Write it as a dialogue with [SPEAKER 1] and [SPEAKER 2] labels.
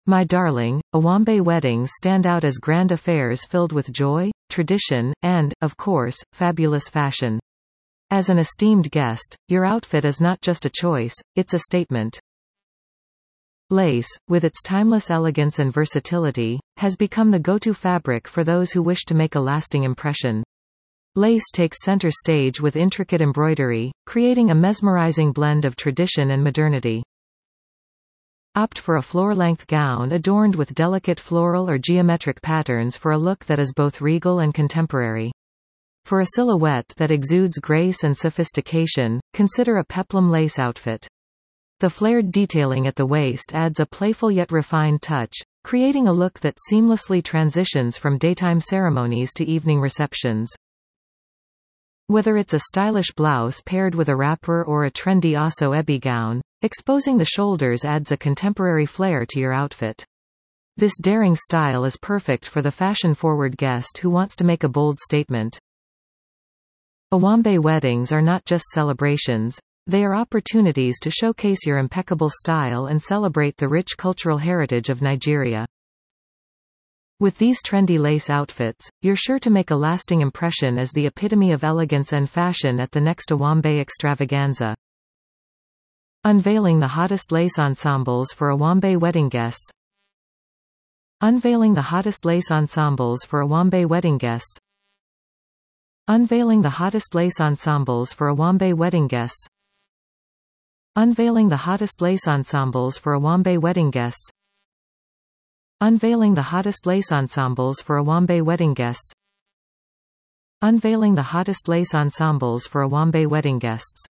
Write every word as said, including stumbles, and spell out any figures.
[SPEAKER 1] My darling, Owambe weddings stand out as grand affairs filled with joy, tradition, and, of course, fabulous fashion. As an esteemed guest, your outfit is not just a choice, it's a statement. Lace, with its timeless elegance and versatility, has become the go-to fabric for those who wish to make a lasting impression. Lace takes center stage with intricate embroidery, creating a mesmerizing blend of tradition and modernity. Opt for a floor-length gown adorned with delicate floral or geometric patterns for a look that is both regal and contemporary. For a silhouette that exudes grace and sophistication, consider a peplum lace outfit. The flared detailing at the waist adds a playful yet refined touch, creating a look that seamlessly transitions from daytime ceremonies to evening receptions. Whether it's a stylish blouse paired with a wrapper or a trendy aso ebi gown, exposing the shoulders adds a contemporary flair to your outfit. This daring style is perfect for the fashion-forward guest who wants to make a bold statement. Owambe weddings are not just celebrations, they are opportunities to showcase your impeccable style and celebrate the rich cultural heritage of Nigeria. With these trendy lace outfits, you're sure to make a lasting impression as the epitome of elegance and fashion at the next Owambe extravaganza. Unveiling the hottest lace ensembles for Owambe wedding guests. Unveiling the hottest lace ensembles for Owambe wedding guests. Unveiling the hottest lace ensembles for Owambe wedding guests. Unveiling the hottest lace ensembles for Owambe wedding guests. Unveiling the hottest lace ensembles for Owambe wedding guests. Unveiling the hottest lace ensembles for Owambe wedding guests.